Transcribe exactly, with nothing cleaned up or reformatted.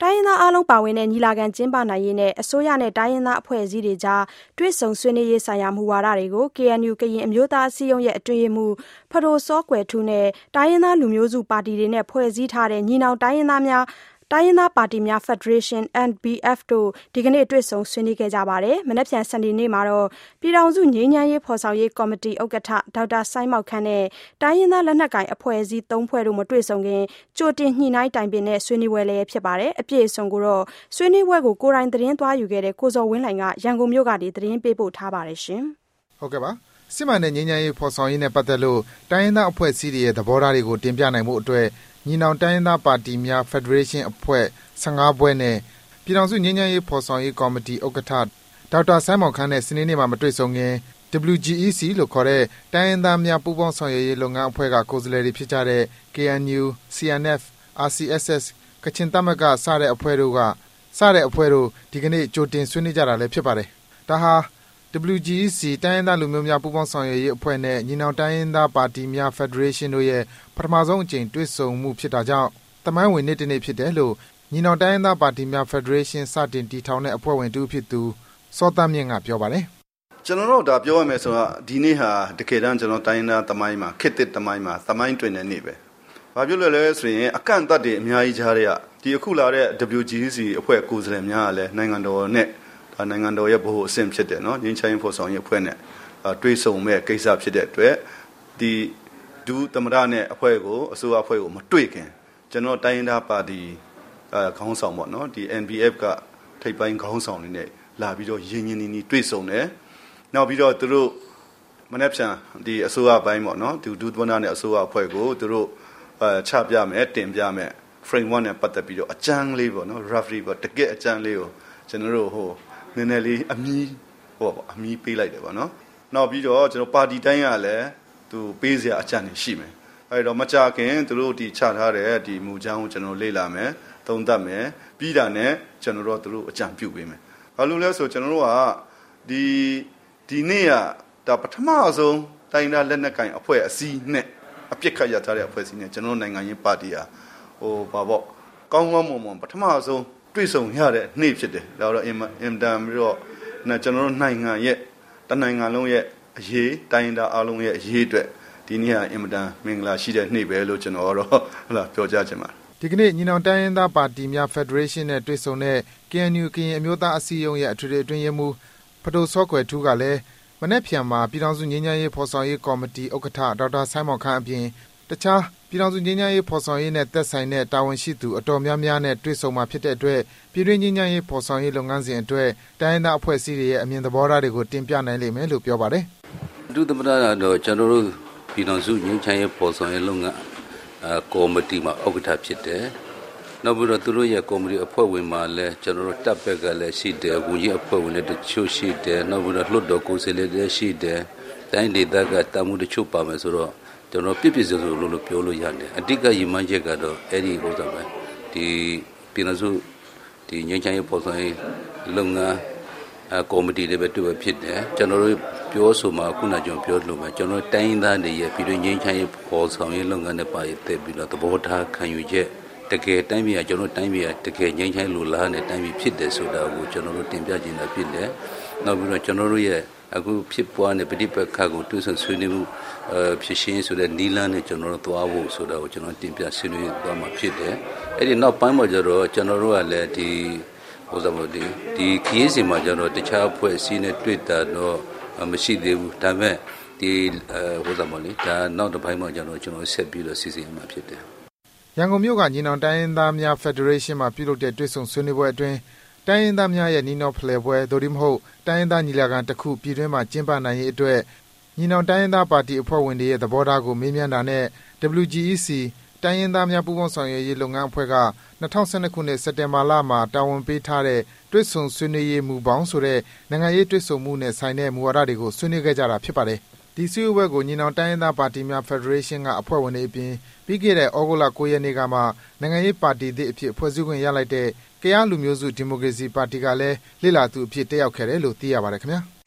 တိုင်းရင်းသားအားလုံးပါဝင်တဲ့ညီလာခံကျင်းပနိုင်ရေးနဲ့အစိုးရနဲ့တိုင်းရင်းသားအဖွဲ့အစည်းတွေကြားတွေ့ဆုံဆွေးနွေးရေးဆိုင်ရာမူဝါဒတွေကို ကေအန်ယူ ကရင်အမျိုးသားအစည်းအရုံးရဲ့အတွင်းရေးမှူးဖဒိုစောကွယ်ထူးနဲ့တိုင်းရင်းသားလူမျိုးစုပါတီတွေနဲ့ဖွဲ့စည်းထားတဲ့ညီနောင်တိုင်းရင်းသားများတိုင်းရင်းသားပါတီများဖက်ဒရေးရှင်း အန် ဘီ အက်ဖ် တို့ဒီကနေ့တွေ့ဆုံဆွေးနွေးခဲ့ကြပါတယ်။မနက်ဖြန်စနေနေ့မှာတော့ပြည်ထောင်စုငြိမ်းချမ်းရေးဖော်ဆောင်ရေးကော်မတီဥက္ကဋ္ဌဒေါက်တာစိုင်းမောက်ခန့်နဲ့တိုင်းရင်းသားလက်နက်ကိုင်အဖွဲ့အစည်းသုံးဖွဲ့တို့မတွေ့ဆုံခင်ကြိုတင်ညှိနှိုင်းတိုင်ပင်တဲ့ဆွေးနွေးပွဲလည်းဖြစ်ပါတယ်။အပြည့်အစုံကိုတော့ဆွေးနွေးပွဲကိုကိုယ်တိုင်သတင်းသွားယူခဲ့တဲ့ကိုဇော်ဝင်းလှိုင်ကရန်ကုန်မြို့ကနေသတင်းပေးပို့ထားပါတယ်ရှင်။ဟုတ်ကဲ့ပါ။စစ်မှန်တဲ့ငြိမ်းချမ်းရေးဖော်ဆောင်ရေးနဲ့ပတ်သက်လို့တိုင်းရင်းသားအဖွဲ့အစည်းတွေရဲ့သဘောထားတွေကိုတင်ပြနိုင်မှုအတွက်ညီနောင်တိုင်းရင်းသားပါတီများဖက်ဒရေးရှင်းအဖွဲ့ဆယ့်ငါးဘွဲ့နဲ့ပြည်ထောင်စုငြိမ်းချမ်းရေးဖော်ဆောင်ရေးကော်မတီဥက္ကဋ္ဌဒေါက်တာစိုင်းမောင်ခန့်နဲ့စနေနေ့မှာမတွေ့ဆုံခင် ဒဘလျူ ဂျီ အီ စီ လို့ခေါ်တဲ့တိုင်းရင်းသားများပူးပေါင်းဆောင်ရွက်ရေးလုပ်ငန်းအဖွဲ့ကကိုယ်စားလှယ်တွေဖြစ်ကြတဲ့ ကေအန်ယူ စီ အန် အက်ဖ် အာร์ စီ အက်စ် အက်စ် ကချင်သမဂ္ဂစတဲ့အဖွဲ့တို့ကစတဲ့အဖွဲ့တို့ဒီကနေ့ကြိုတင်ဆွေးနွေးကြတာလည်းဖြစ်ပါတယ်။ဒါဟာ ဒဘလျူ ဂျီ အီ စီ တိုင်းရင်းသားလူမျိုးများပူးပေါင်းဆောင်ရွက်ရေးအဖွဲ့နဲ့ညီနောင်တိုင်းရင်းသားပါတီများဖက်ဒရေးရှင်းတို့ရဲ့ပထမဆုံးအကြိမ်တွေ့ဆုံမှုဖြစ်တာကြောင့်သမိုင်းဝင်နေ့တစ်နေ့ဖြစ်တယ်လို့ညီနောင်တိုင်းရင်းသားပါတီများဖက်ဒရေးရှင်းစတင်တည်ထောင်တဲ့အဖွဲ့ဝင်တူဖြစ်သူစောသမြင့်ကပြောပါတယ်။ကျွန်တော်တို့ဒါပြောရမယ်ဆိုတော့ဒီနေ့ဟာတကယ်တမ်းကျွန်တော်တိုင်းရင်းသားသမိုင်းမှာခေတ်သစ်သမိုင်းမှာသမိုင်းတွင်တဲ့နေ့ပဲ။ဘာဖြစ်လို့လဲဆိုရင်အကန့်အသတ်တွေအများကြီးကြားရဒီအခုလာတဲ့ ဒဘလျူ ဂျီ အီ စီ အဖွဲ့ကိုယ်စားလှယ်များကလည်းနိုင်ငံတော်နဲ့ဒါနိုင်ငံတော်ရဲ့ဗဟိုအဆင့်ဖြစ်တယ်နော်ငြိမ်းချမ်းရေးဖော်ဆောင်ရေးအဖွဲ့နဲ့တွေ့ဆုံမဲ့ကိစ္စဖြစ်တဲ့အတွက်ဒီဒုသမရနဲ့အဖွဲ့ကိုအစိုးရအဖွဲ့ကိုမတွေ့ခင်ကျွန်တော်တိုင်းရင်းသားပါတီအဲခေါင်းဆောင်ပေါ့နော်ဒီ အန် ဘီ အက်ဖ် ကထိပ်ပိုင်းခေါင်းဆောင်တွေနဲ့လာပြီးတော့ရင်းရင်းနှီးနှီးတွေ့ဆုံတယ်နောက်ပြီးတော့သူတို့မနေ့ဖြန်ဒီအစိုးရပိုင်းပေါ့နော်ဒီဒုသမရနဲ့အစိုးရအဖွဲ့ကိုသူတို့အဲချပြမယ်တင်ပြမယ် framework နဲ့ပတ်သက်ပြီးတော့အကြမ်းလေးပေါ့နော် roughly ပေါ့တကယ်အကြမ်းလေးကိုကျွန်တော်တို့ဟိုနည်းနည်းလေးအမီးဟိုအမီးပေးလိုက်တယ်ပေါ့နော်နောက်ပြီးတော့ကျွန်တော်ပါတီတိုင်းကလည်းသူပေးစရာအကြမ်းနေရှိမယ်အဲ့တော့မကြခင်သူတို့ဒီချထားတဲ့ဒီမူချောင်းကိုကျွန်တော်လေ့လာမယ်သုံးသပ်မယ်ပြီးတာနဲ့ကျွန်တော်တို့သူတို့အကြံပြုပေးမယ်ဘာလို့လဲဆိုကျွန်တော်တို့ကဒီဒီနေ့ကဒါပထမဆုံးတိုင်းသားလက်နက်ကင်အဖွဲ့အစည်းနဲ့အပြစ်ခတ်ရထားတဲ့အဖွဲ့အစည်းနဲ့ကျွန်တော်နိုင်ငံရေးပါတီဟာဟိုဘာပေါ့ကောင်းကောင်းမွန်မွန်ပထမဆုံးတွေ့ဆုံရတဲ့နေ့ဖြစ်တယ်ဒါတော့အင်အင်တန်ပြီးတော့ကျွန်တော်တို့နိုင်ငံရဲ့တနိုင်ငံလုံးရဲ့အရေးတိုင်းသားအားလုံးရဲ့အရေးအတွက်ဒီနေ့ဟာအင်မတန်မင်္ဂလာရှိတဲ့နေ့ပဲလို့ကျွန်တော်တို့ဟုတ်လားပြောကြချင်ပါတယ်ဒီကနေ့ညီနောင်တိုင်းရင်းသားပါတီများဖက်ဒရေးရှင်းနဲ့တွေ့ဆုံတဲ့ ကေအန်ယူ ကရင်အမျိုးသားအစည်းအရုံးရဲ့အထွေထွေအတွင်းရေးမှူးဖဒိုစောကွယ်ထူးကလည်းမနေ့ဖြန်မှာပြည်ထောင်စုငြိမ်းချမ်းရေးဖော်ဆောင်ရေးကော်မတီဥက္ကဋ္ဌဒေါက်တာစိုင်းမောင်ခန့်အပြင်တခြားပြည်ထောင်စုငြိမ်းချမ်းရေးဖော်ဆောင်ရေးနဲ့သက်ဆိုင်တဲ့တာဝန်ရှိသူအတော်များများနဲ့တွေ့ဆုံမှာဖြစ်တဲ့အတွက်ပြည်တွင်းငြိမ်းချမ်းရေးဖော်ဆောင်ရေးလုပ်ငန်းစဉ်အတွက်တိုင်းရင်းသားအဖွဲ့အစည်းတွေရဲ့အမြင်သဘောထားတွေကိုတင်ပြနိုင်လိမ့်မယ်လို့ပြောပါတယ်။ဒုသမ္မတကတော့ကျွန်တော်တို့ပြည်ထောင်စုငြိမ်းချမ်းရေးဖော်ဆောင်ရေးလုပ်ငန်းကော်မတီမှာဥက္ကဋ္ဌဖြစ်တယ်။နောက်ပြီးတော့သူတို့ရဲ့ကော်မတီအဖွဲ့ဝင်မှာလည်းကျွန်တော်တို့တပ်ဘက်ကလည်းရှိတယ်ဝန်ကြီးအဖွဲ့ဝင်တွေတချို့ရှိတယ်နောက်ပြီးတော့လွှတ်တော်ကိုယ်စားလှယ်တွေရှိတယ်တိုင်းဒေသကတာမှုတချို့ပါမယ်ဆိုတော့ကျွန်တော်ပြည့်ပြည့်စုံစုံလို့ပြောလို့ရတယ်အတိတ်ကရည်မှန်းချက်ကတော့အဲ့ဒီဥစ္စာပဲဒီပြည်နယ်စုဒီငြိမ်းချမ်းရေးပေါ်ဆောင်ရေးလုပ်ငန်းကော်မတီတွေပဲတွေ့ဖြစ်တယ်ကျွန်တော်တို့ပြောဆိုမှာခုနကကျွန်တော်ပြောလို့ပဲကျွန်တော်တိုင်းသားတွေရဲ့ပြည်တွင်းငြိမ်းချမ်းရေးပေါ်ဆောင်ရေးလုပ်ငန်းတွေပါရတဲ့ပြီးတော့သဘောထားခံယူချက်တကယ်တိုင်းပြည်ကကျွန်တော်တိုင်းပြည်ကတကယ်ငြိမ်းချမ်းလို့လားနဲ့တိုင်းပြည်ဖြစ်တယ်ဆိုတာကိုကျွန်တော်တို့တင်ပြခြင်းတာဖြစ်တယ်နောက်ပြီးတော့ကျွန်တော်တို့ရဲ့အခုဖြစ်ပွားနေပဋိပက္ခကိုတွန်းဆွေးနွေးမှုအဖြစ်ရှင်းဆိုတဲ့နီလန်းနဲ့ကျွန်တော်တို့သွားဖို့ဆိုတာကိုကျွန်တော်တင်ပြဆွေးနွေးသွားမှာဖြစ်တယ်အဲ့ဒီနောက်ပိုင်းမှာကျတော့ကျွန်တော်တို့ကလည်းဒီဟိုစမို့ဒီဒီခီးစီမှာကျတော့တခြားအဖွဲ့အစည်းနဲ့တွေ့တာတော့မရှိသေးဘူးဒါပေမဲ့ဒီဟိုစမို့လေဒါနောက်တစ်ပိုင်းမှာကျတော့ကျွန်တော်ဆက်ပြီးတော့စီစဉ်မှာဖြစ်တယ်ရန်ကုန်မြို့ကညီနောင်တိုင်းရင်းသားများဖက်ဒရေးရှင်းမှာပြုလုပ်တဲ့တွေ့ဆုံဆွေးနွေးပွဲအတွင်းတိုင်းရင်းသားများရဲ့နီနောဖလှယ်ပွဲသို့မဟုတ်တိုင်းရင်းသားညီလာခံတစ်ခုပြည်တွင်းမှာကျင်းပနိုင်ရေးအတွက်ညီနောင်တိုင်းရင်းသားပါတီအဖွဲ့ဝင်တွေရဲ့သဘောထားကိုမေးမြန်းတာနဲ့ ဒဘလျူ ဂျီ အီ စီ တိုင်းရင်းသားများပူးပေါင်းဆောင်ရွက်ရေးလုပ်ငန်းအဖွဲ့က၂၀၁၂ခုနှစ်စက်တင်ဘာလမှာတာဝန်ပေးထားတဲ့တွေ့ဆုံဆွေးနွေးရေးမူပေါင်းဆိုတဲ့နိုင်ငံရေးတွေ့ဆုံမှုနဲ့ဆိုင်တဲ့မူဝါဒတွေကိုဆွေးနွေးခဲ့ကြတာဖြစ်ပါတယ်။ဒီစည်းဝေးပွဲကိုညီနောင်တိုင်းရင်းသားပါတီများဖက်ဒရေးရှင်းကအဖွဲ့ဝင်တွေအပြင်ပြီးခဲ့တဲ့ဩဂုတ်လ၉ရက်နေ့ကမှနိုင်ငံရေးပါတီသစ်အဖြစ်ဖွဲ့စည်းခွင့်ရလိုက်တဲ့ကယားလူမျိုးစုဒီမိုကရေစီပါတီကလည်းလေ့လာသူအဖြစ်တက်ရောက်ခဲ့တယ်လို့သိရပါတယ်ခင်ဗျာ။